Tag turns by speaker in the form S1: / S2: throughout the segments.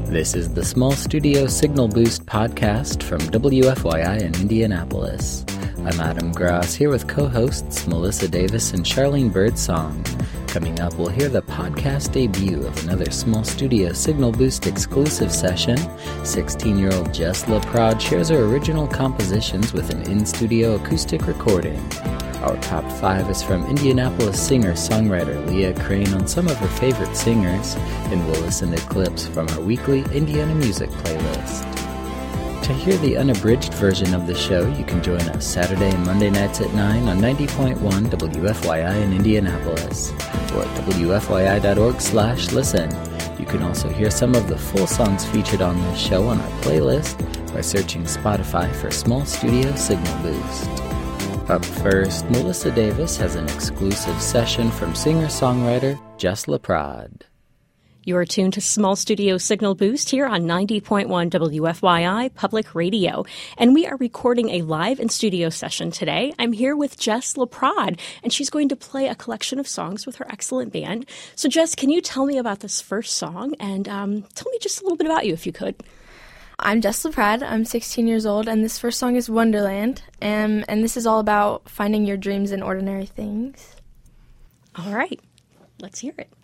S1: This is the Small Studio Signal Boost podcast from WFYI in Indianapolis. I'm Adam Gross here with co-hosts Melissa Davis and Charlene Birdsong. Coming up, we'll hear the podcast debut of another Small Studio Signal Boost exclusive session. 16-year-old Jess LaPrade shares her original compositions with an in-studio acoustic recording. Our top 5 is from Indianapolis singer-songwriter Leah Crane on some of her favorite singers, and we'll listen to clips from our weekly Indiana music playlist. To hear the unabridged version of the show, you can join us Saturday and Monday nights at 9 on 90.1 WFYI in Indianapolis, or at wfyi.org/listen. You can also hear some of the full songs featured on this show on our playlist by searching Spotify for Small Studio Signal Boost. Up first, Melissa Davis has an exclusive session from singer-songwriter Jess LaPrade.
S2: You are tuned to Small Studio Signal Boost here on 90.1 WFYI Public Radio, and we are recording a live in-studio session today. I'm here with Jess LaPrade, and she's going to play a collection of songs with her excellent band. So, Jess, can you tell me about this first song, and tell me just a little bit about you, if you could?
S3: I'm Jess LaPrade. I'm 16 years old, and this first song is Wonderland, and this is all about finding your dreams in ordinary things.
S2: All right. Let's hear it.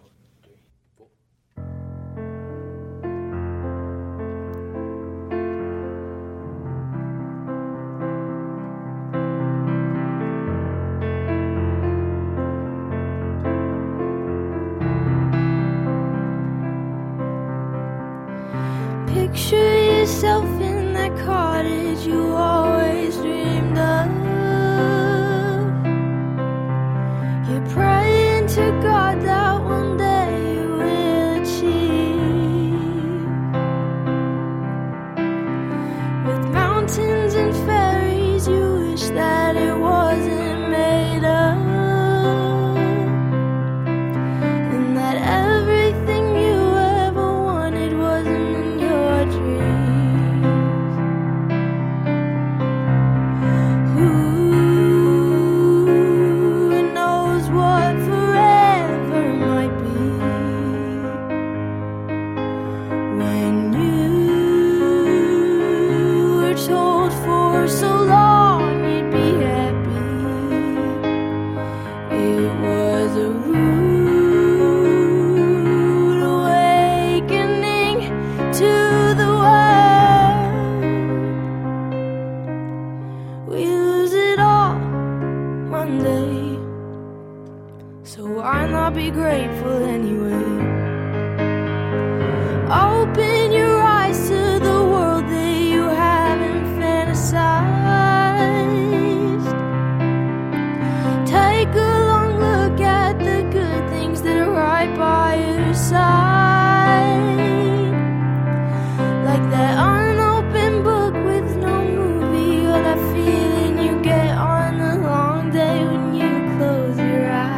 S4: Picture yourself in that cottage you always dreamed of. You're praying to God that one day you will achieve. With mountains and fairies you wish that it wasn't made of. And that everything you ever wanted wasn't in your dreams. Who knows what forever might be when you were told for so long you'd be happy. It was a rude awakening to the world. We lose it all one day, so why not be grateful anyway? Open your eyes to the world that you haven't fantasized. Take a long look at the good things that are right by your side. Like that unopened book with no movie, or that feeling you get on a long day when you close your eyes.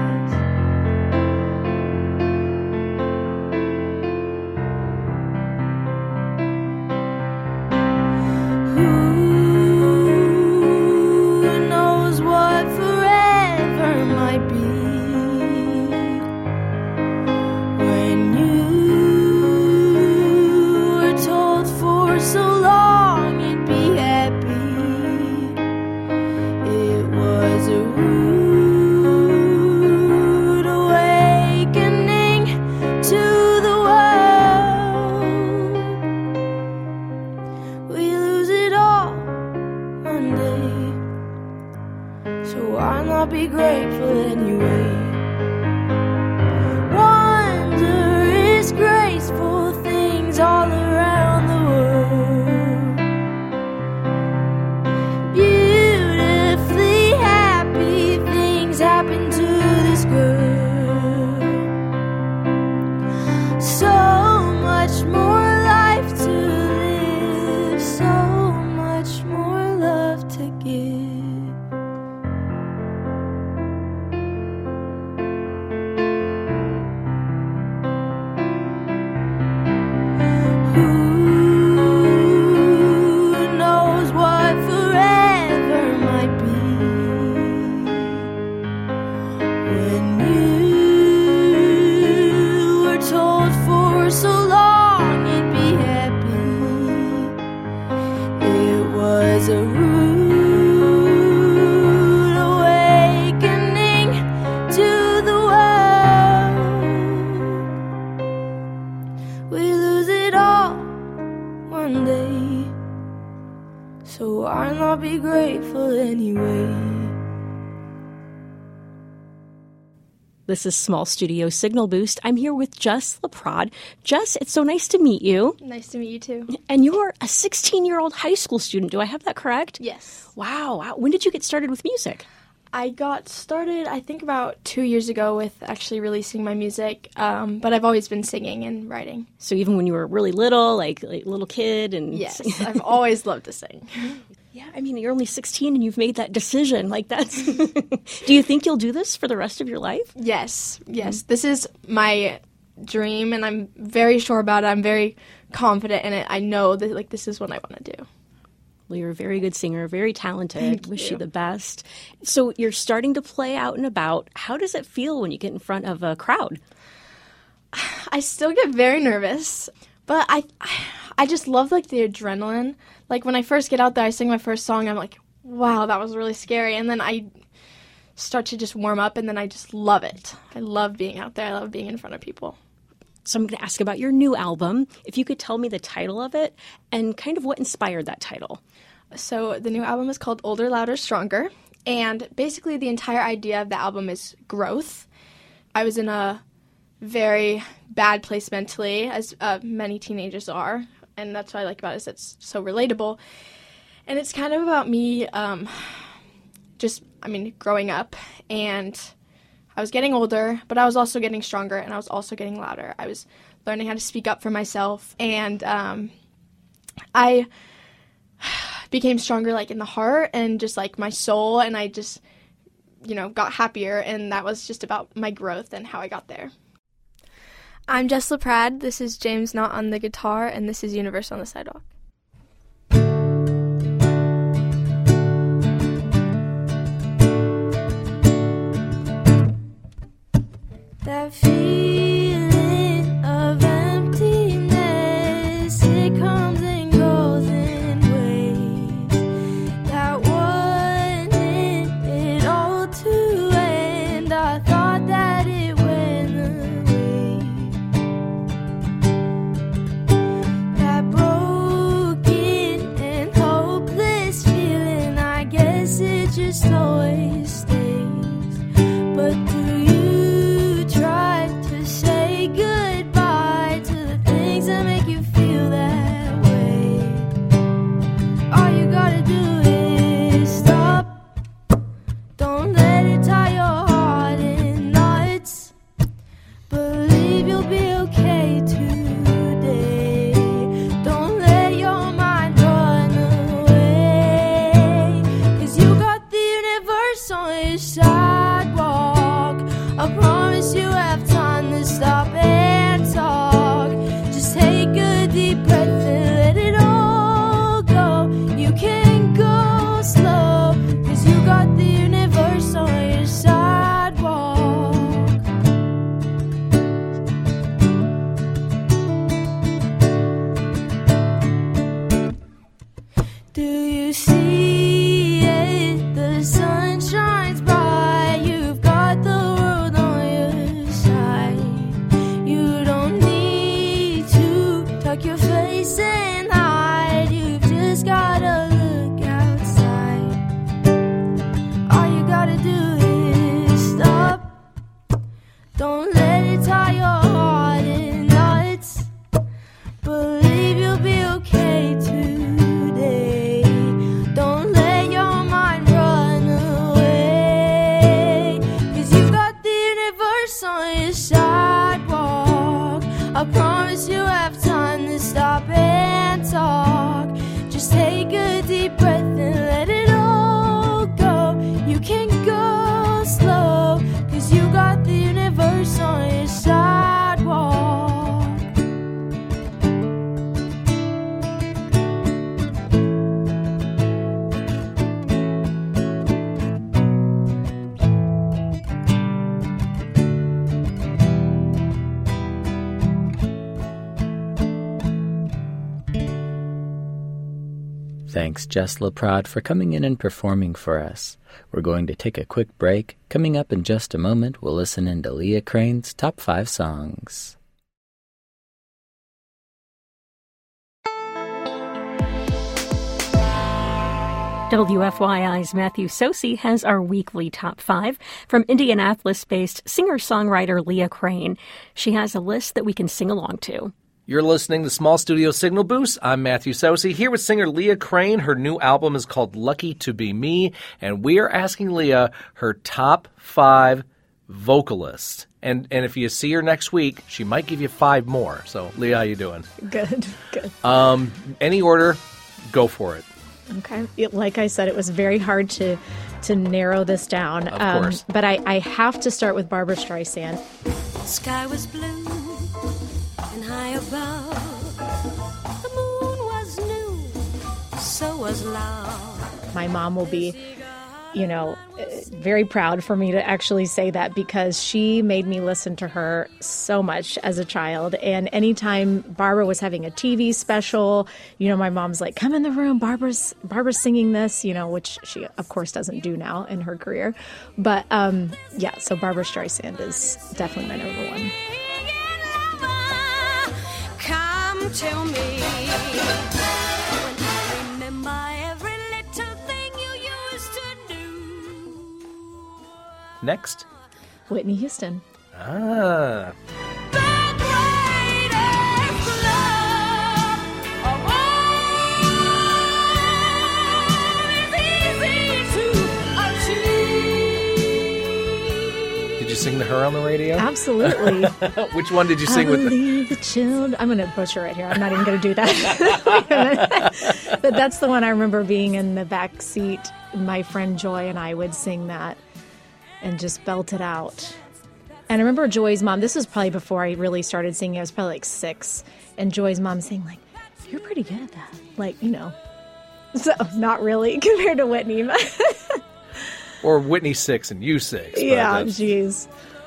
S4: Who knows what forever might be when
S2: This is Small Studio Signal Boost. I'm here with Jess LaPrade. Jess, it's so nice to meet you.
S3: Nice to meet you too.
S2: And you're a 16-year-old high school student. Do I have that correct?
S3: Yes.
S2: Wow. When did you get started with music?
S3: I got started, I think, about 2 years ago with actually releasing my music, but I've always been singing and writing.
S2: So even when you were really little, like little kid? And
S3: yes, I've always loved to sing.
S2: Yeah, I mean, you're only 16 and you've made that decision. Like, that's... Do you think you'll do this for the rest of your life?
S3: Yes. This is my dream, and I'm very sure about it. I'm very confident in it. I know that, like, this is what I want to do.
S2: Well, you're a very good singer, very talented.
S3: Thank
S2: Wish
S3: you.
S2: you the best. So you're starting to play out and about. How does it feel when you get in front of a crowd?
S3: I still get very nervous, but I just love, like, the adrenaline. Like, when I first get out there, I sing my first song, I'm like, wow, that was really scary. And then I start to just warm up, and then I just love it. I love being out there. I love being in front of people.
S2: So I'm going to ask about your new album. If you could tell me the title of it and kind of what inspired that title.
S3: So the new album is called Older, Louder, Stronger. And basically the entire idea of the album is growth. I was in a very bad place mentally, as many teenagers are. And that's what I like about it, is it's so relatable. And it's kind of about me growing up. And I was getting older, but I was also getting stronger, and I was also getting louder. I was learning how to speak up for myself, and I became stronger, like, in the heart and just, like, my soul, and I just, got happier, and that was just about my growth and how I got there. I'm Jess LaPrade. This is James Knott on the guitar, and this is Universe on the Sidewalk. That feeling of emptiness, it comes and goes in waves. That wanted it all to end, I thought that it went away. That broken and hopeless feeling, I guess it just always stays. But do you try to say goodbye to the things that make you feel that way? All you gotta do is stop. Don't let it tie your heart in knots. Believe you'll be okay today. Don't let your mind run away, 'cause you got the universe on your sidewalk. I promise you have time to stop and talk. Just take a deep breath and let it all go. You can go slow, 'cause you got the universe on your sidewalk. Do you see it? The sun shines bright. You've got the world on your side. You don't need to tuck your face and hide. You've just gotta look outside. All you gotta do is stop. Don't let it tie your heart in knots. Believe you'll be okay today. Don't let your mind run away, 'cause you've got the universe on your sidewalk. I promise you have time to stop and talk. Just take a deep breath and let it all go. You can go slow, 'cause you got the universe on your sidewalk.
S1: Thanks, Jess LaPrade, for coming in and performing for us. We're going to take a quick break. Coming up in just a moment, we'll listen in to Leah Crane's Top 5 Songs.
S2: WFYI's Matthew Sosi has our weekly top 5 from Indianapolis-based singer-songwriter Leah Crane. She has a list that we can sing along to.
S5: You're listening to Small Studio Signal Boost. I'm Matthew Sosi, here with singer Leah Crane. Her new album is called Lucky to Be Me, and we are asking Leah her top 5 vocalists. And if you see her next week, she might give you 5 more. So, Leah, how you doing?
S6: Good.
S5: Any order, go for it.
S6: Okay. Like I said, it was very hard to narrow this down.
S5: Of course.
S6: But I have to start with Barbra Streisand.
S3: Sky was blue and high above. The moon was new, so was love.
S6: My mom will be, very proud for me to actually say that because she made me listen to her so much as a child. And anytime Barbra was having a TV special, my mom's like, come in the room, Barbara's singing this, which she, of course, doesn't do now in her career. But, so Barbra Streisand is definitely my number one.
S3: Come to me. When I remember every little thing you used to do.
S5: Next.
S6: Whitney Houston.
S5: Ah. Did you sing to her on the radio?
S6: Absolutely.
S5: Which one did you sing with?
S6: The children. I'm going to butcher it here. I'm not even going to do that. But that's the one I remember being in the back seat. My friend Joy and I would sing that and just belt it out. And I remember Joy's mom, this was probably before I really started singing. I was probably like 6. And Joy's mom saying, like, you're pretty good at that. Like, So, not really compared to Whitney.
S5: Or Whitney 6 and you 6.
S6: Yeah, jeez.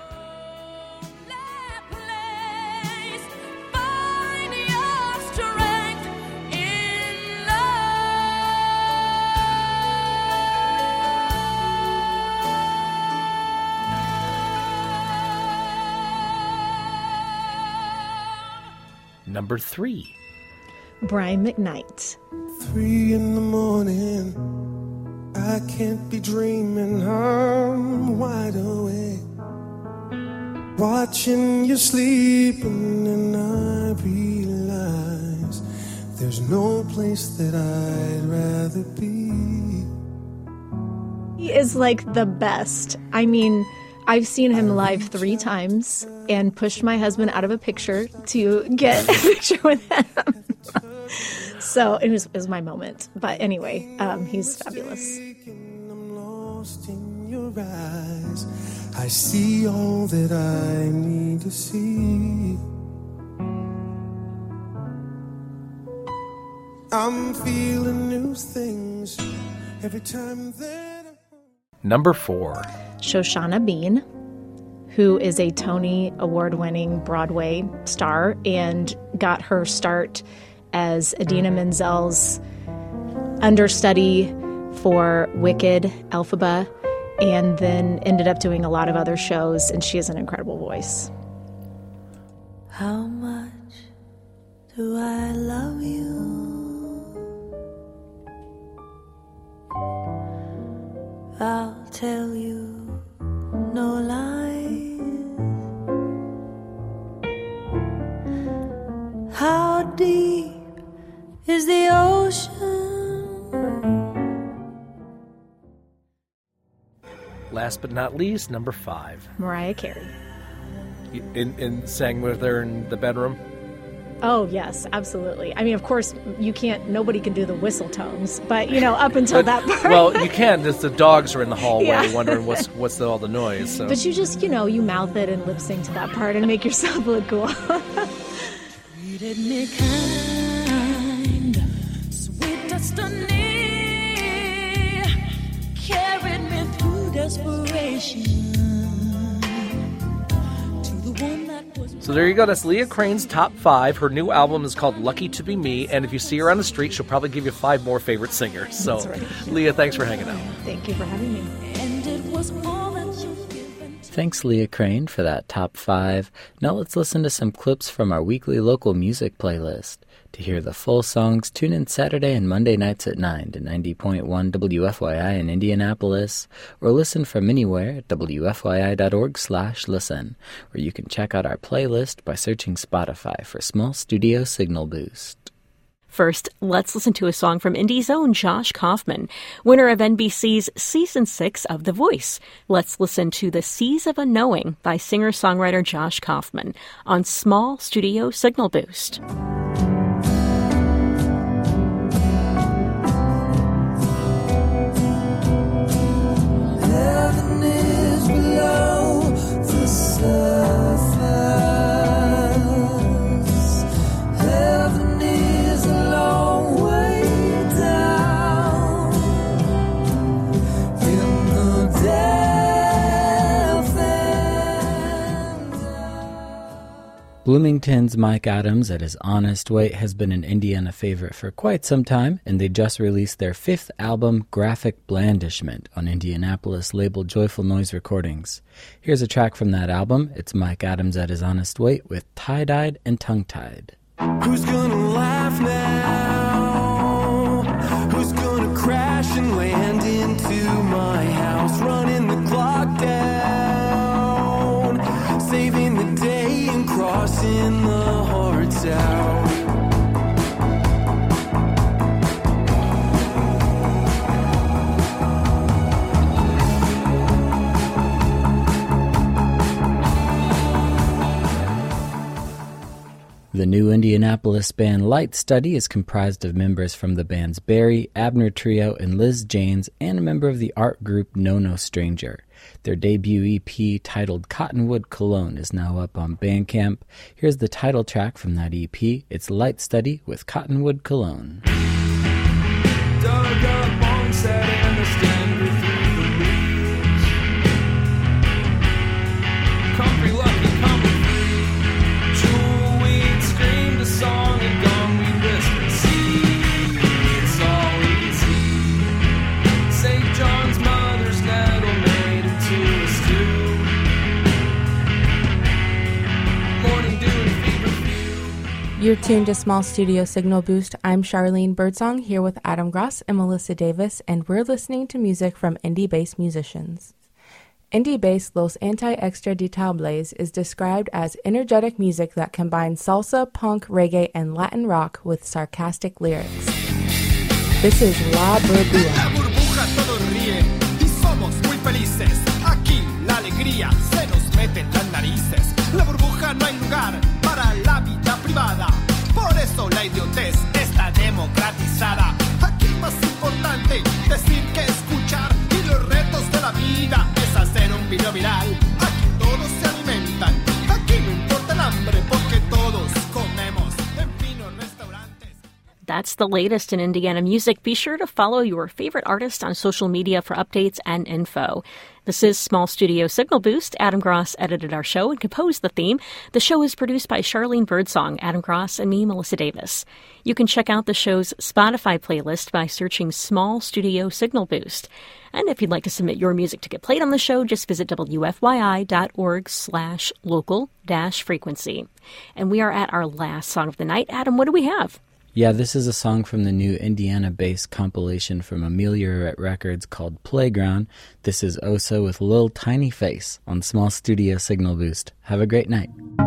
S5: Number 3.
S6: Brian McKnight.
S7: 3 a.m, I can't be dreaming, I'm wide awake, watching you sleeping, and I realize there's no place that I'd rather be.
S6: He is like the best. I mean, I've seen him live 3 times and pushed my husband out of a picture to get a picture with him. So it was my moment. But anyway, he's fabulous.
S7: I'm lost in your eyes. I see all that I need to see. I'm feeling new things every time that
S5: Number 4.
S6: Shoshana Bean, who is a Tony Award-winning Broadway star and got her start as Idina Menzel's understudy for Wicked, Elphaba, and then ended up doing a lot of other shows, and she has an incredible voice.
S3: How much do I love you? I'll tell you no lies. How deep is the ocean?
S5: Last but not least, number 5.
S6: Mariah Carey.
S5: And sang with her in the bedroom?
S6: Oh, yes, absolutely. I mean, of course, nobody can do the whistle tones, but, up until that part.
S5: Well, you can. Just the dogs are in the hallway
S6: Yeah.
S5: wondering what's all the noise. So.
S6: But you just, you mouth it and lip sync to that part and make yourself look cool.
S3: Treated me kind, sweet destiny, carried me through desperation to the one that was.
S5: So there you go. That's Leah Crane's top 5. Her new album is called Lucky to Be Me. And if you see her on the street, she'll probably give you 5 more favorite singers. So,
S6: That's right.
S5: Leah, thanks for hanging out.
S6: Thank you for having me.
S3: And it was all that you've given to
S1: Thanks, Leah Crane, for that top 5. Now let's listen to some clips from our weekly local music playlist. To hear the full songs, tune in Saturday and Monday nights at 9 to 90.1 WFYI in Indianapolis, or listen from anywhere at WFYI.org/listen, where you can check out our playlist by searching Spotify for Small Studio Signal Boost.
S2: First, let's listen to a song from Indie's own Josh Kaufman, winner of NBC's Season 6 of The Voice. Let's listen to The Seas of Unknowing by singer-songwriter Josh Kaufman on Small Studio Signal Boost.
S7: Heaven is below the surface. Heaven is a long way down in the depth and down.
S1: Bloomington's Mike Adams at his Honest Weight has been an Indiana favorite for quite some time, and they just released their 5th album, Graphic Blandishment, on Indianapolis label Joyful Noise Recordings. Here's a track from that album. It's Mike Adams at his Honest Weight with Tie-Dyed and Tongue-Tied.
S7: Who's gonna laugh now? Who's gonna crash and land into my house? Running the clock down, saving the day and crossing the hearts out.
S1: The new Indianapolis band Light Study is comprised of members from the bands Barry, Abner Trio, and Liz Janes, and a member of the art group No No Stranger. Their debut EP, titled Cottonwood Cologne, is now up on Bandcamp. Here's the title track from that EP. It's Light Study with Cottonwood Cologne.
S7: Dug up on set and the standard through the leaves. Comfrey lucky, comfrey free. Jewel weed screamed a song and gone we whispered. See, it's all easy. St. John's mother's nettle made into a stew. Morning dew and feverfew.
S8: You're tuned to Small Studio Signal Boost. I'm Charlene Birdsong, here with Adam Gross and Melissa Davis, and we're listening to music from indie-based musicians. Indie-based Los Anti-Extraditables is described as energetic music that combines salsa, punk, reggae, and Latin rock with sarcastic lyrics. This is La Burbua.
S9: La burbuja todo ríe y somos muy felices. Aquí la alegría se nos mete en las narices. La burbuja no hay lugar para la vida privada. Por eso la idiotez está democratizada. Aquí más importante decir que escuchar y los retos de la vida es hacer un video viral. Aquí todos se alimentan. Aquí no importa el hambre porque todos comemos en finos restaurantes.
S2: That's the latest in Indiana music. Be sure to follow your favorite artist on social media for updates and info. This is Small Studio Signal Boost. Adam Gross edited our show and composed the theme. The show is produced by Charlene Birdsong, Adam Gross, and me, Melissa Davis. You can check out the show's Spotify playlist by searching Small Studio Signal Boost. And if you'd like to submit your music to get played on the show, just visit wfyi.org/local-frequency. And we are at our last song of the night. Adam, what do we have?
S1: Yeah, this is a song from the new Indiana-based compilation from Ameliorette Records called Playground. This is Oso with Lil Tiny Face on Small Studio Signal Boost. Have a great night.